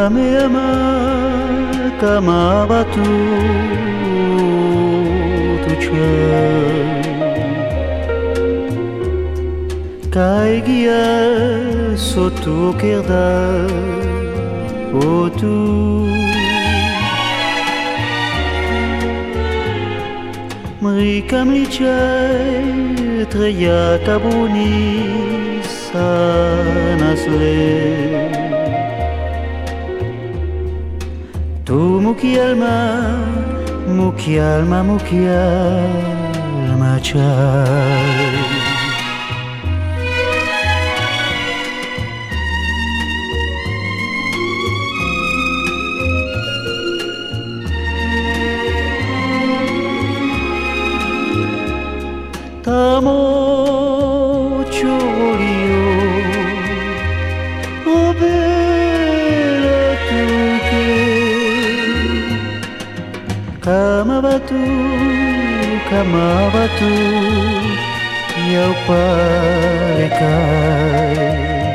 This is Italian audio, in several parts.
Kame ama kama batu tuche Kai gia sotu kerda otu Mrika mlicai treya kabuni sanasle Tu mukialma chai Tamo chorio o bella tu che Kama batu Yau parekai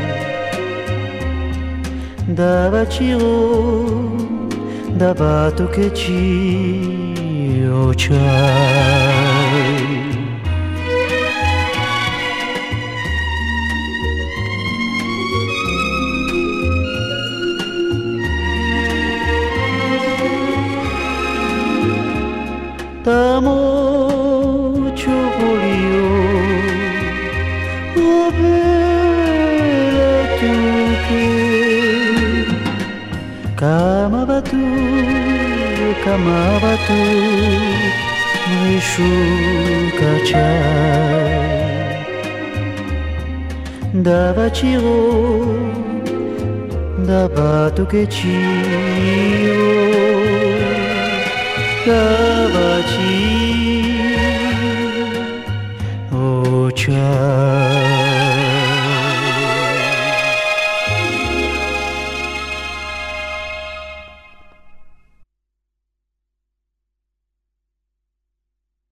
Dava chiro Dava tu che ci ochai Tamo chocolio o bella tu che Kama batu Rishu kachai Dava chiro Dava tu che chiro Dava chi Oh, ciao